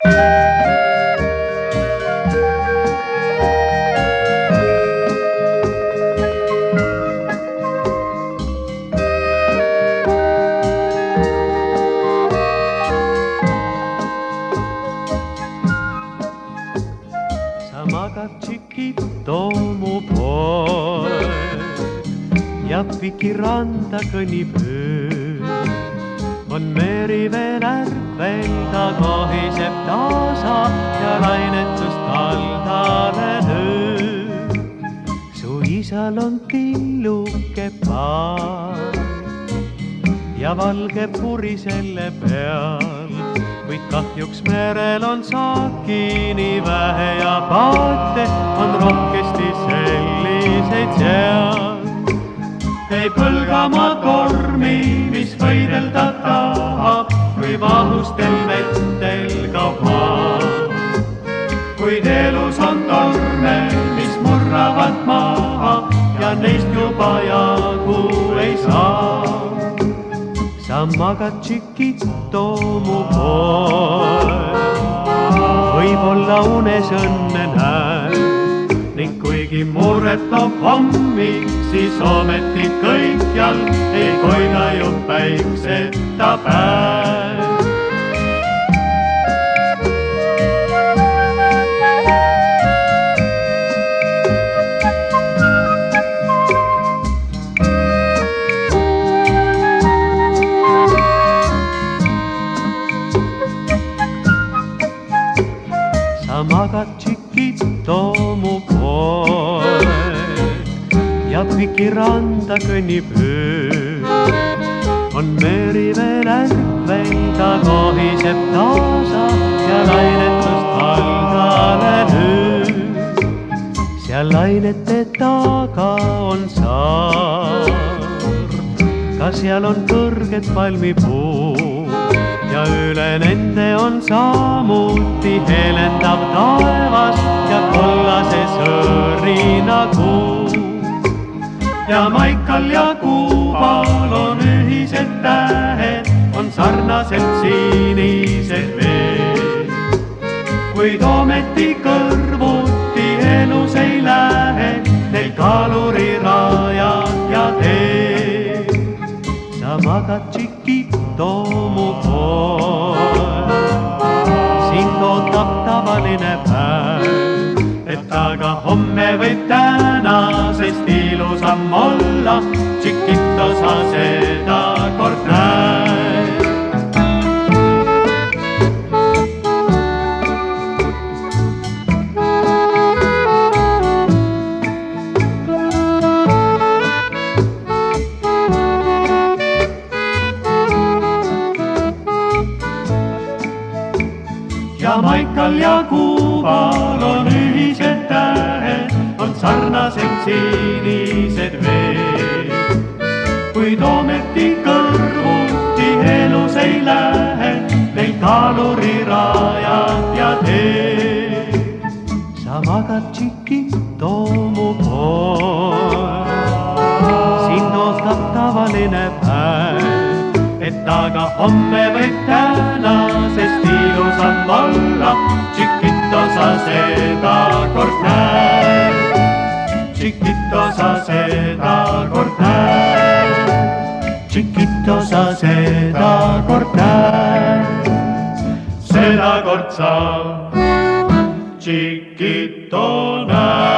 Magad Chiquito mu poeg ja pikiranda kõnnib öö. On meri veel ärkvel, ta kohiseb tasa ja lainetust kaldale lööb. Su isal on tilluke paar ja valge puri selle peal. Kuid kahjuks merel on saaki nii vähe ja paate on rohkesti selliseid seal. Ei põlgama tormi, mis võidelda tahab, kui vahustel vettel kaob maa. Kuid elus on torme, mis murravad maha ja neist juba jagu ei saa. Sa magad Chiquito mu poeg, võib-olla unes õnne näed, ning kuigi muret toob hommik, siis ometi kõikjal ei koida ju päikseta päev. Sa magad Chiquito mu poeg ja pikiranda kõnnib öö. On meri veel ärkvel, ta kohiseb tasa ja lainetust kaldale lööb. Seal lainete taga on saar, ka seal on kõrged palmipuud. Ja üle nende on samuti helendav taevas ja kollase sõõrina kuu. Ja Maikal ja Kuubal on ühised tähed, on sarnaselt sinised veed. Kuid ometi kõrvuti elus ei lähe, neil kalurirajad ja teed. Sa magad Chiquito mu poeg, sind ootab tavaline päev, et aga homme võib tänasest ilusam olla. Chiquito, sa seda kord näed. Ja Maikal ja Kuubal on ühised tähed, on sarnaselt sinised veed. Kuid ometi kõrvuti elus ei lähe, neil kalurirajad ja teed. Sa magad Chiquito mu poeg, sind ootab tavaline päev, et aga homme võib tänasest ilusam olla. Chiquito, sa seda kord näed. Chiquito, sa seda kord näed. Chiquito, sa seda kord näed. Seda kord sa Chiquito näed.